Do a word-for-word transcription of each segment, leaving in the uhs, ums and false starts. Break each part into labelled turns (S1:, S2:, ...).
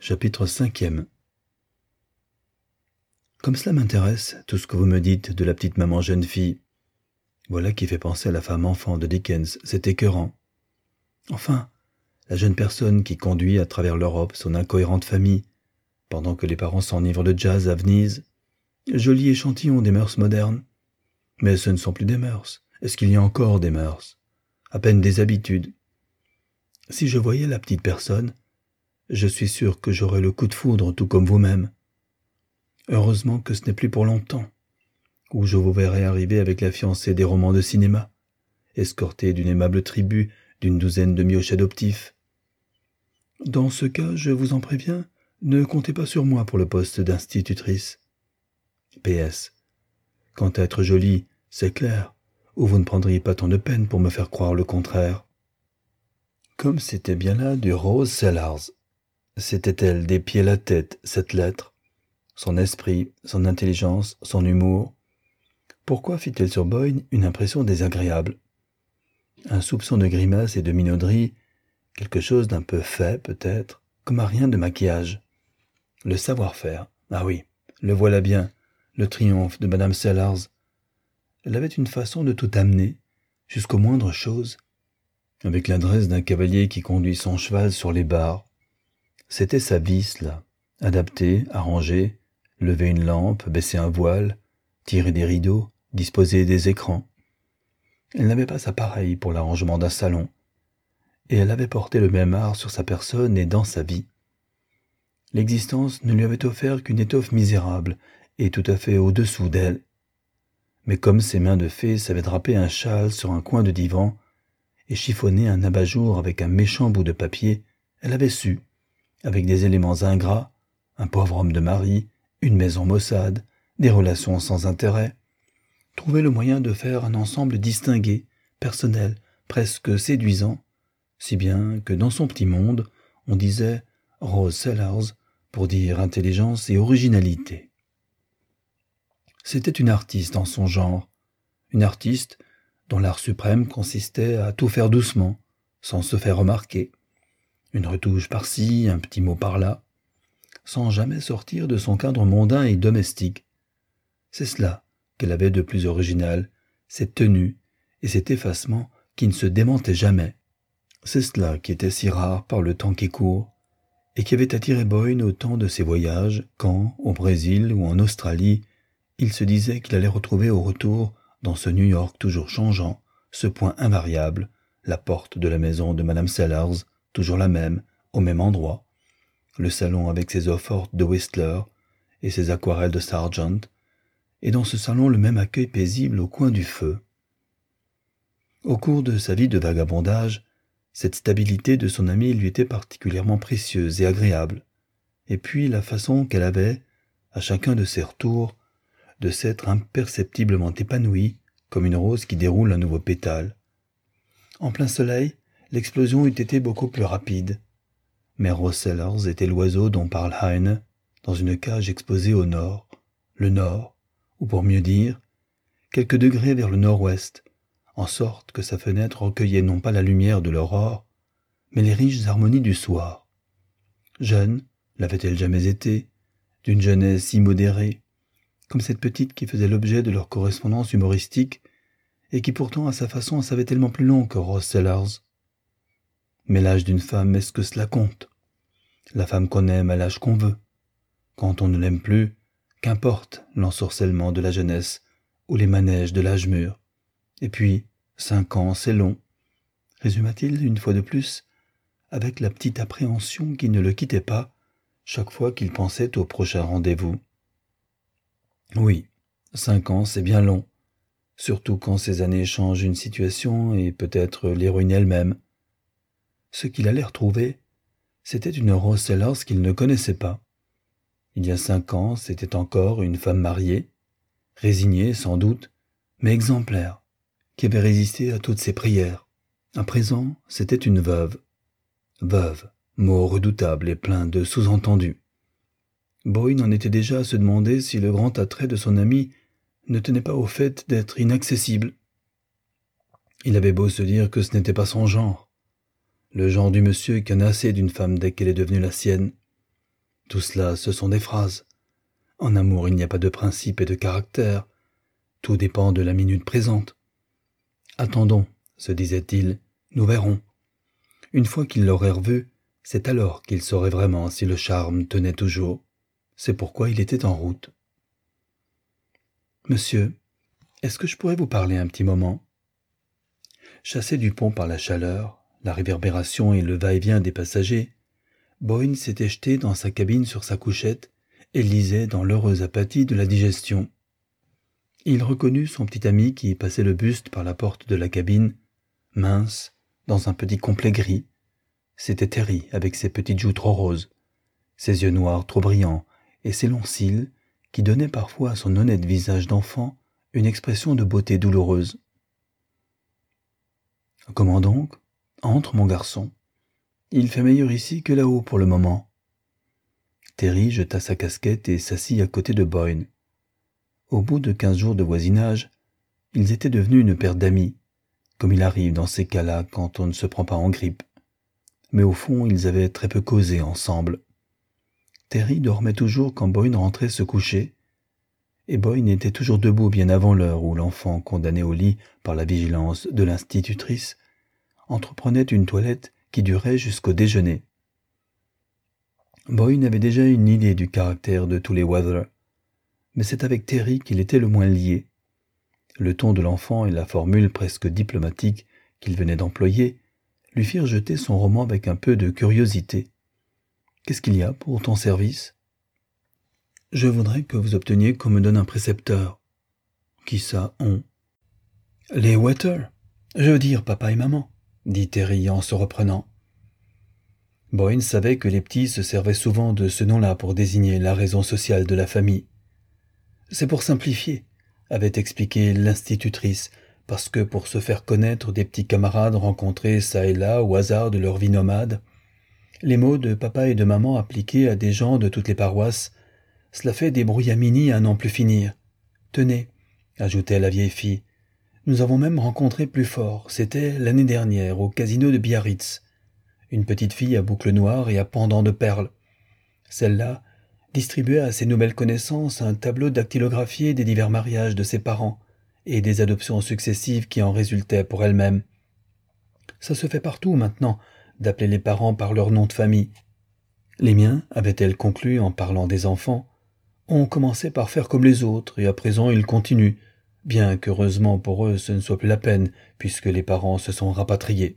S1: Chapitre cinquième. Comme cela m'intéresse, tout ce que vous me dites de la petite maman jeune fille. Voilà qui fait penser à la femme enfant de Dickens, c'est écœurant. Enfin, la jeune personne qui conduit à travers l'Europe son incohérente famille, pendant que les parents s'enivrent de jazz à Venise. Joli échantillon des mœurs modernes. Mais ce ne sont plus des mœurs. Est-ce qu'il y a encore des mœurs? À peine des habitudes. Si je voyais la petite personne, je suis sûr que j'aurais le coup de foudre tout comme vous-même. Heureusement que ce n'est plus pour longtemps, où je vous verrai arriver avec la fiancée des romans de cinéma, escortée d'une aimable tribu d'une douzaine de mioches adoptifs. Dans ce cas, je vous en préviens, ne comptez pas sur moi pour le poste d'institutrice. P S. Quant à être jolie, c'est clair, ou vous ne prendriez pas tant de peine pour me faire croire le contraire. Comme c'était bien là du Rose Sellars. C'était elle des pieds à la tête, cette lettre. Son esprit, son intelligence, son humour. Pourquoi fit-elle sur Boyne une impression désagréable? Un soupçon de grimace et de minauderie, quelque chose d'un peu fait peut-être, comme un rien de maquillage. Le savoir-faire, ah oui, le voilà bien, le triomphe de Madame Sellars. Elle avait une façon de tout amener, jusqu'aux moindres choses, avec l'adresse d'un cavalier qui conduit son cheval sur les barres. C'était sa vie, cela, adapter, arranger, lever une lampe, baisser un voile, tirer des rideaux, disposer des écrans. Elle n'avait pas sa pareille pour l'arrangement d'un salon, et elle avait porté le même art sur sa personne et dans sa vie. L'existence ne lui avait offert qu'une étoffe misérable et tout à fait au-dessous d'elle. Mais comme ses mains de fée savaient draper un châle sur un coin de divan et chiffonner un abat-jour avec un méchant bout de papier, elle avait su, avec des éléments ingrats, un pauvre homme de mari, une maison maussade, des relations sans intérêt, trouver le moyen de faire un ensemble distingué, personnel, presque séduisant, si bien que dans son petit monde, on disait « Rose Sellars » pour dire intelligence et originalité. C'était une artiste en son genre, une artiste dont l'art suprême consistait à tout faire doucement, sans se faire remarquer, une retouche par-ci, un petit mot par-là, sans jamais sortir de son cadre mondain et domestique. C'est cela qu'elle avait de plus original, cette tenue et cet effacement qui ne se démentaient jamais. C'est cela qui était si rare par le temps qui court, et qui avait attiré Boyne au temps de ses voyages, quand, au Brésil ou en Australie, il se disait qu'il allait retrouver au retour, dans ce New York toujours changeant, ce point invariable, la porte de la maison de Madame Sellars, toujours la même, au même endroit, le salon avec ses eaux-fortes de Whistler et ses aquarelles de Sargent, et dans ce salon le même accueil paisible au coin du feu. Au cours de sa vie de vagabondage, cette stabilité de son amie lui était particulièrement précieuse et agréable, et puis la façon qu'elle avait, à chacun de ses retours, de s'être imperceptiblement épanouie, comme une rose qui déroule un nouveau pétale. En plein soleil, l'explosion eût été beaucoup plus rapide. Mais Rose Sellars était l'oiseau dont parle Heine, dans une cage exposée au nord, le nord, ou pour mieux dire, quelques degrés vers le nord-ouest, en sorte que sa fenêtre recueillait non pas la lumière de l'aurore, mais les riches harmonies du soir. Jeune, l'avait-elle jamais été, d'une jeunesse immodérée, comme cette petite qui faisait l'objet de leur correspondance humoristique, et qui pourtant à sa façon savait tellement plus long que Rose Sellars. Mais l'âge d'une femme, est-ce que cela compte? La femme qu'on aime à l'âge qu'on veut. Quand on ne l'aime plus, qu'importe l'ensorcellement de la jeunesse ou les manèges de l'âge mûr. Et puis, cinq ans, c'est long, résuma-t-il une fois de plus, avec la petite appréhension qui ne le quittait pas chaque fois qu'il pensait au prochain rendez-vous. Oui, cinq ans, c'est bien long, surtout quand ces années changent une situation et peut-être l'héroïne elle-même. Ce qu'il allait retrouver, c'était une Rose Sellars qu'il ne connaissait pas. Il y a cinq ans, c'était encore une femme mariée, résignée sans doute, mais exemplaire, qui avait résisté à toutes ses prières. À présent, c'était une veuve. Veuve, mot redoutable et plein de sous-entendus. Boyne en était déjà à se demander si le grand attrait de son ami ne tenait pas au fait d'être inaccessible. Il avait beau se dire que ce n'était pas son genre, le genre du monsieur qui en a assez d'une femme dès qu'elle est devenue la sienne. Tout cela, ce sont des phrases. En amour, il n'y a pas de principe et de caractère. Tout dépend de la minute présente. Attendons, se disait-il, nous verrons. Une fois qu'il l'aurait revu, c'est alors qu'il saurait vraiment si le charme tenait toujours. C'est pourquoi il était en route. « Monsieur, est-ce que je pourrais vous parler un petit moment ?» Chassé du pont par la chaleur, la réverbération et le va-et-vient des passagers, Boyne s'était jeté dans sa cabine sur sa couchette et lisait dans l'heureuse apathie de la digestion. Il reconnut son petit ami qui passait le buste par la porte de la cabine, mince, dans un petit complet gris. C'était Terry avec ses petites joues trop roses, ses yeux noirs trop brillants et ses longs cils qui donnaient parfois à son honnête visage d'enfant une expression de beauté douloureuse. « Comment donc ? Entre, mon garçon. Il fait meilleur ici que là-haut pour le moment. » Terry jeta sa casquette et s'assit à côté de Boyne. Au bout de quinze jours de voisinage, ils étaient devenus une paire d'amis, comme il arrive dans ces cas-là quand on ne se prend pas en grippe. Mais au fond, ils avaient très peu causé ensemble. Terry dormait toujours quand Boyne rentrait se coucher, et Boyne était toujours debout bien avant l'heure où l'enfant, condamné au lit par la vigilance de l'institutrice, entreprenait une toilette qui durait jusqu'au déjeuner. Boyne avait déjà une idée du caractère de tous les Weather, mais c'est avec Terry qu'il était le moins lié. Le ton de l'enfant et la formule presque diplomatique qu'il venait d'employer lui firent jeter son roman avec un peu de curiosité. « Qu'est-ce qu'il y a pour ton service ?»« Je voudrais que vous obteniez qu'on me donne un précepteur. »« Qui ça, on ?»« Les Weather. Je veux dire papa et maman, » dit Terry en se reprenant. Boyne savait que les petits se servaient souvent de ce nom-là pour désigner la raison sociale de la famille. C'est pour simplifier, avait expliqué l'institutrice, parce que pour se faire connaître des petits camarades rencontrés çà et là au hasard de leur vie nomade, les mots de papa et de maman appliqués à des gens de toutes les paroisses, cela fait des brouillamini à n'en plus finir. Tenez, ajoutait la vieille fille, nous avons même rencontré plus fort, c'était l'année dernière au casino de Biarritz, une petite fille à boucles noires et à pendants de perles. Celle-là distribuait à ses nouvelles connaissances un tableau dactylographié des divers mariages de ses parents et des adoptions successives qui en résultaient pour elle-même. Ça se fait partout maintenant, d'appeler les parents par leur nom de famille. Les miens, avait-elle conclu en parlant des enfants, ont commencé par faire comme les autres et à présent ils continuent, bien qu'heureusement pour eux ce ne soit plus la peine puisque les parents se sont rapatriés.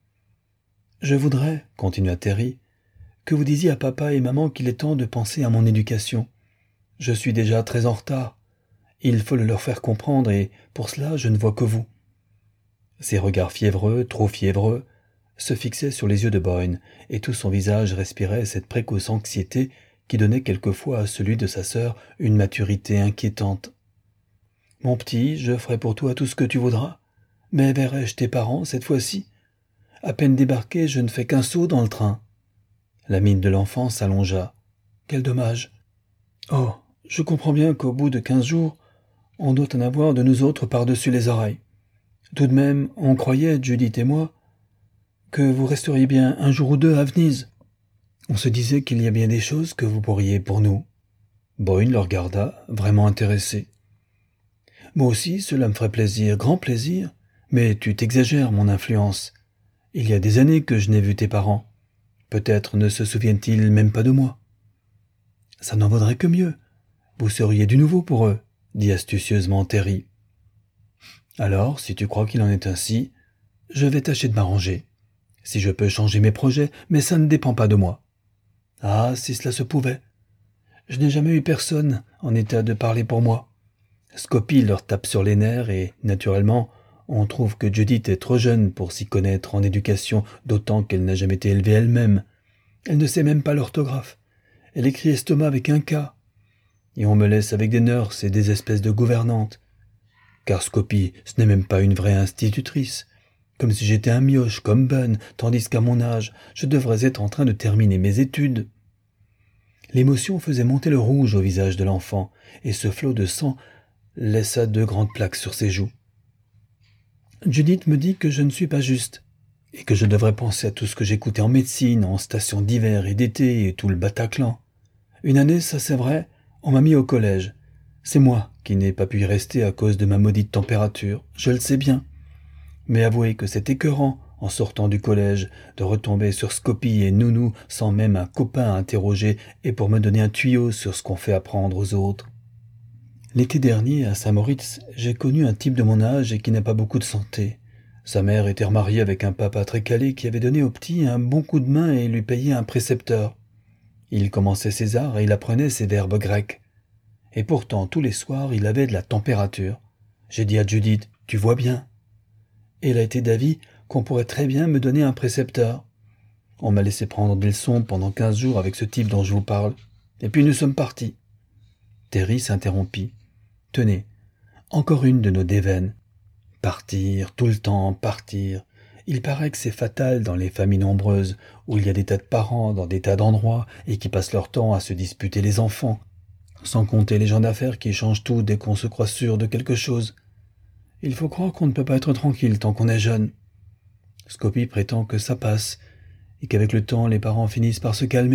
S1: « Je voudrais, continua Terry, que vous disiez à papa et maman qu'il est temps de penser à mon éducation. Je suis déjà très en retard. Il faut le leur faire comprendre et pour cela je ne vois que vous. » Ses regards fiévreux, trop fiévreux, se fixaient sur les yeux de Boyne et tout son visage respirait cette précoce anxiété qui donnait quelquefois à celui de sa sœur une maturité inquiétante. « Mon petit, je ferai pour toi tout ce que tu voudras, mais verrai-je tes parents cette fois-ci ? À peine débarqué, je ne fais qu'un saut dans le train. » La mine de l'enfant s'allongea. « Quel dommage. Oh, je comprends bien qu'au bout de quinze jours, on doit en avoir de nous autres par-dessus les oreilles. Tout de même, on croyait, Judith et moi, que vous resteriez bien un jour ou deux à Venise. On se disait qu'il y a bien des choses que vous pourriez pour nous. » Boyne le regarda, vraiment intéressé. « Moi aussi, cela me ferait plaisir, grand plaisir, mais tu t'exagères, mon influence. Il y a des années que je n'ai vu tes parents. Peut-être ne se souviennent-ils même pas de moi. »« Ça n'en vaudrait que mieux. Vous seriez du nouveau pour eux, » dit astucieusement Terry. « Alors, si tu crois qu'il en est ainsi, je vais tâcher de m'arranger. Si je peux changer mes projets, mais ça ne dépend pas de moi. Ah, si cela se pouvait. Je n'ai jamais eu personne en état de parler pour moi. Scopie leur tape sur les nerfs et, naturellement, on trouve que Judith est trop jeune pour s'y connaître en éducation, d'autant qu'elle n'a jamais été élevée elle-même. Elle ne sait même pas l'orthographe. Elle écrit estomac avec un K. Et on me laisse avec des nurses et des espèces de gouvernantes. Car Scopie, ce n'est même pas une vraie institutrice. Comme si j'étais un mioche comme Ben, tandis qu'à mon âge, je devrais être en train de terminer mes études. » L'émotion faisait monter le rouge au visage de l'enfant, et ce flot de sang laissa deux grandes plaques sur ses joues. « Judith me dit que je ne suis pas juste, et que je devrais penser à tout ce que j'écoutais en médecine, en station d'hiver et d'été, et tout le Bataclan. Une année, ça c'est vrai, on m'a mis au collège. C'est moi qui n'ai pas pu y rester à cause de ma maudite température, je le sais bien. Mais avouez que c'est écœurant, en sortant du collège, de retomber sur Scopie et Nounou sans même un copain à interroger et pour me donner un tuyau sur ce qu'on fait apprendre aux autres. L'été dernier, à Saint-Moritz, j'ai connu un type de mon âge et qui n'a pas beaucoup de santé. Sa mère était remariée avec un papa très calé qui avait donné au petit un bon coup de main et lui payait un précepteur. Il commençait ses arts et il apprenait ses verbes grecs. Et pourtant, tous les soirs, il avait de la température. J'ai dit à Judith, « Tu vois bien ?» Et elle a été d'avis qu'on pourrait très bien me donner un précepteur. On m'a laissé prendre des leçons pendant quinze jours avec ce type dont je vous parle. Et puis nous sommes partis. Terry s'interrompit. « Tenez, encore une de nos déveines. Partir, tout le temps, partir. Il paraît que c'est fatal dans les familles nombreuses, où il y a des tas de parents dans des tas d'endroits et qui passent leur temps à se disputer les enfants, sans compter les gens d'affaires qui changent tout dès qu'on se croit sûr de quelque chose. Il faut croire qu'on ne peut pas être tranquille tant qu'on est jeune. Scopie prétend que ça passe, et qu'avec le temps les parents finissent par se calmer. »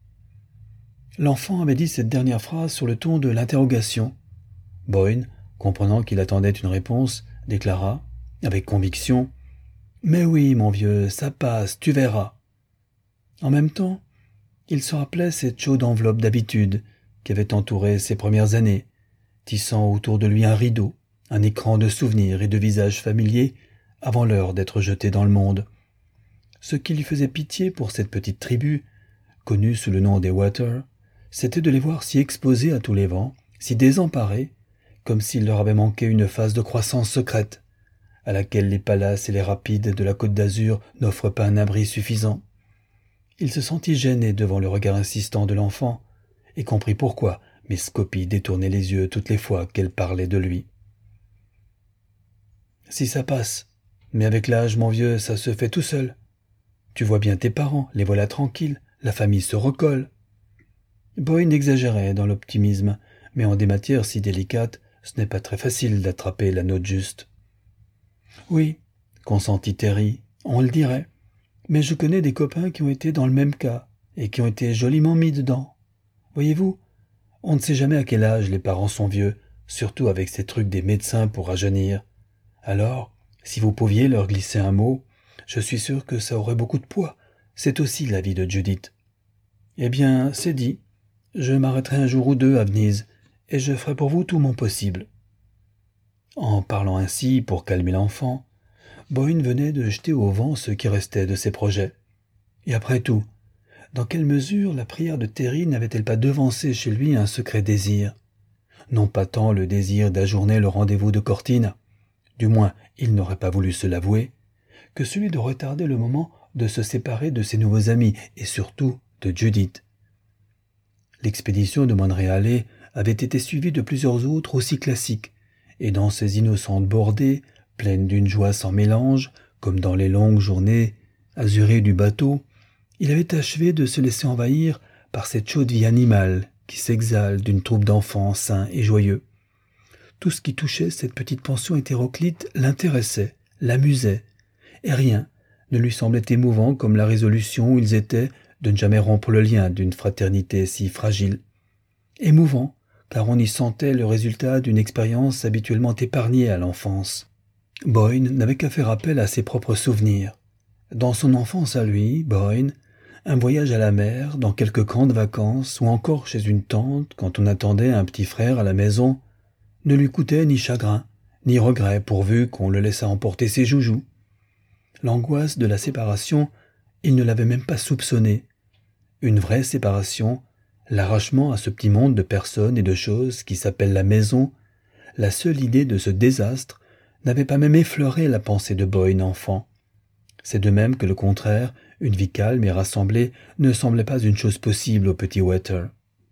S1: L'enfant avait dit cette dernière phrase sur le ton de l'interrogation. Boyne, comprenant qu'il attendait une réponse, déclara, avec conviction, « Mais oui, mon vieux, ça passe, tu verras. » En même temps, il se rappelait cette chaude enveloppe d'habitude qui avait entouré ses premières années, tissant autour de lui un rideau, un écran de souvenirs et de visages familiers avant l'heure d'être jeté dans le monde. Ce qui lui faisait pitié pour cette petite tribu, connue sous le nom des Water, c'était de les voir si exposés à tous les vents, si désemparés, comme s'il leur avait manqué une phase de croissance secrète, à laquelle les palaces et les rapides de la Côte d'Azur n'offrent pas un abri suffisant. Il se sentit gêné devant le regard insistant de l'enfant, et comprit pourquoi Miss Scopie détournait les yeux toutes les fois qu'elle parlait de lui. « Si ça passe, mais avec l'âge, mon vieux, ça se fait tout seul. Tu vois bien tes parents, les voilà tranquilles, la famille se recolle. » Boyne exagérait dans l'optimisme, mais en des matières si délicates, ce n'est pas très facile d'attraper la note juste. « Oui, » consentit Terry, « on le dirait. Mais je connais des copains qui ont été dans le même cas, et qui ont été joliment mis dedans. Voyez-vous, on ne sait jamais à quel âge les parents sont vieux, surtout avec ces trucs des médecins pour rajeunir. Alors, si vous pouviez leur glisser un mot, je suis sûr que ça aurait beaucoup de poids. C'est aussi l'avis de Judith. Eh bien, c'est dit. Je m'arrêterai un jour ou deux à Venise, et je ferai pour vous tout mon possible. » En parlant ainsi, pour calmer l'enfant, Boyne venait de jeter au vent ce qui restait de ses projets. Et après tout, dans quelle mesure la prière de Terry n'avait-elle pas devancé chez lui un secret désir? Non pas tant le désir d'ajourner le rendez-vous de Cortina, du moins il n'aurait pas voulu se l'avouer, que celui de retarder le moment de se séparer de ses nouveaux amis et surtout de Judith. L'expédition de Monréalais avait été suivie de plusieurs autres aussi classiques, et dans ces innocentes bordées, pleines d'une joie sans mélange, comme dans les longues journées azurées du bateau, il avait achevé de se laisser envahir par cette chaude vie animale qui s'exhale d'une troupe d'enfants sains et joyeux. Tout ce qui touchait cette petite pension hétéroclite l'intéressait, l'amusait, et rien ne lui semblait émouvant comme la résolution où ils étaient de ne jamais rompre le lien d'une fraternité si fragile. Émouvant, car on y sentait le résultat d'une expérience habituellement épargnée à l'enfance. Boyne n'avait qu'à faire appel à ses propres souvenirs. Dans son enfance à lui, Boyne, un voyage à la mer, dans quelques camps de vacances, ou encore chez une tante, quand on attendait un petit frère à la maison, ne lui coûtait ni chagrin, ni regret pourvu qu'on le laissât emporter ses joujoux. L'angoisse de la séparation, il ne l'avait même pas soupçonnée. Une vraie séparation, l'arrachement à ce petit monde de personnes et de choses qui s'appelle la maison, la seule idée de ce désastre n'avait pas même effleuré la pensée de Boyne enfant. C'est de même que le contraire, une vie calme et rassemblée, ne semblait pas une chose possible au petit Water.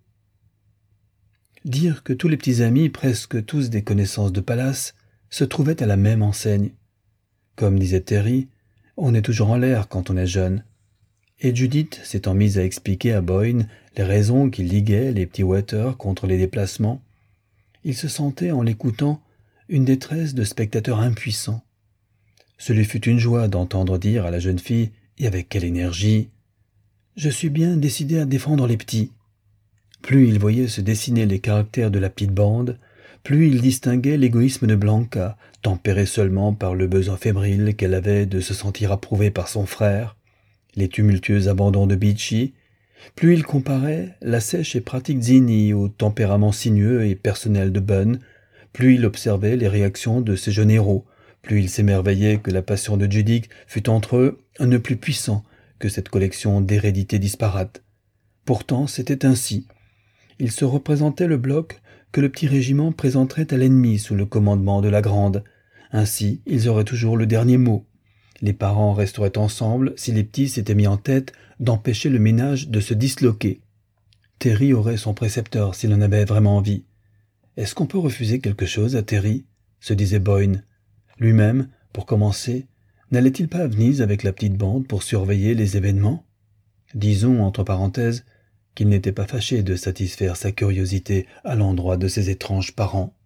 S1: Dire que tous les petits amis, presque tous des connaissances de Pallas, se trouvaient à la même enseigne. Comme disait Terry, on est toujours en l'air quand on est jeune. Et Judith s'étant mise à expliquer à Boyne les raisons qui liguaient les petits Water contre les déplacements, il se sentait en l'écoutant une détresse de spectateur impuissant. Ce lui fut une joie d'entendre dire à la jeune fille, et avec quelle énergie, « Je suis bien décidé à défendre les petits. » Plus il voyait se dessiner les caractères de la petite bande, plus il distinguait l'égoïsme de Blanca, tempéré seulement par le besoin fébrile qu'elle avait de se sentir approuvée par son frère, les tumultueux abandons de Beachy, plus il comparait la sèche et pratique Zinni au tempérament sinueux et personnel de Bunn, plus il observait les réactions de ces jeunes héros, plus il s'émerveillait que la passion de Judic fût entre eux un nœud plus puissant que cette collection d'hérédités disparates. Pourtant, c'était ainsi. Il se représentait le bloc que le petit régiment présenterait à l'ennemi sous le commandement de la grande. Ainsi, ils auraient toujours le dernier mot. Les parents resteraient ensemble si les petits s'étaient mis en tête d'empêcher le ménage de se disloquer. Terry aurait son précepteur s'il en avait vraiment envie. « Est-ce qu'on peut refuser quelque chose à Terry ?» se disait Boyne. Lui-même, pour commencer, n'allait-il pas à Venise avec la petite bande pour surveiller les événements ? Disons, entre parenthèses, qu'il n'était pas fâché de satisfaire sa curiosité à l'endroit de ses étranges parents.